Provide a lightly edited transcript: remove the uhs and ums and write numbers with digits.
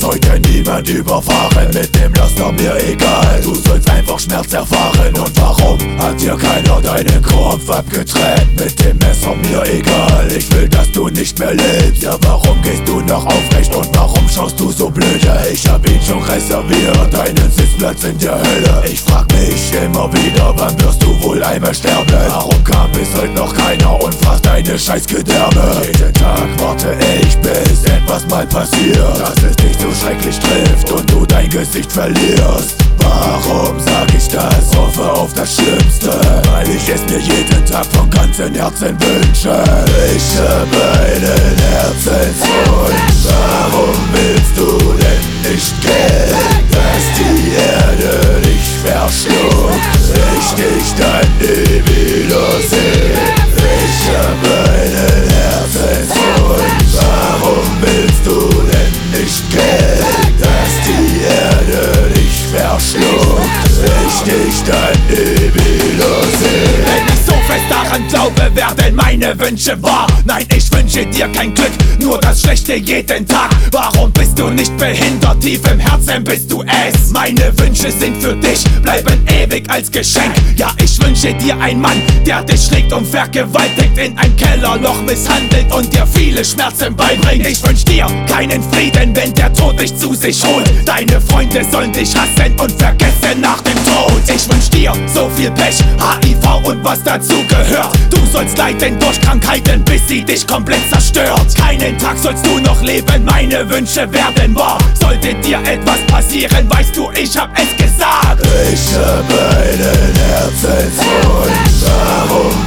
heute niemand überfahren, mit dem Laster mir egal. Du sollst einfach Schmerz erfahren. Und warum hat dir keiner deinen Kopf abgetrennt? Mit dem Messer mir egal, ich will, dass du nicht mehr lebst. Ja, warum gehst du noch aufrecht und warum schaust du so blöde? Ich hab ihn schon reserviert, einen Sitzplatz in der Hölle. Ich frag mich immer wieder, wann wirst du wohl einmal sterben? Warum kam bis heute noch keiner und fragt deine Scheißgedärme? Jeden Tag warte ich, bis etwas mal passiert, dass es dich so schrecklich trifft und du dein Gesicht verlierst. Warum sag ich das? Hoffe auf das Schlimmste, weil ich es mir jeden Tag von ganzem Herzen wünsche. Ich hab einen Herzenswunsch. Warum willst du denn nicht gehen, dass die Erde dich verschluckt? Ich dich dann nie wiedersehen. Ich hab einen Herzenswunsch. Warum willst du denn nicht gehen, dass die Erde dich verschluckt? Ich dich dann nie wiedersehen. Wenn ich so fest daran glaube, werden meine Wünsche wahr. Nein, ich wünsche dir kein Glück, nur das Schlechte jeden Tag. Warum bist du nicht behindert? Tief im Herzen bist du es. Meine Wünsche sind für dich, bleiben ewig als Geschenk. Ja, ich wünsche dir einen Mann, der dich schlägt und vergewaltigt, in ein Kellerloch misshandelt und dir viele Schmerzen beibringt. Ich wünsch dir keinen Frieden, wenn der Tod dich zu sich holt. Deine Freunde sollen dich hassen und vergessen nach dem Tod. Ich wünsch dir so viel Pech, HIV und was dazu gehört. Du sollst leiden durch Krankheiten, bis sie dich komplett zerstört. Keinen Tag sollst du noch leben, meine Wünsche werden wahr. Sollte dir etwas passieren, weißt du, ich hab es gesagt. Ich hab einen Herzenswunsch. Warum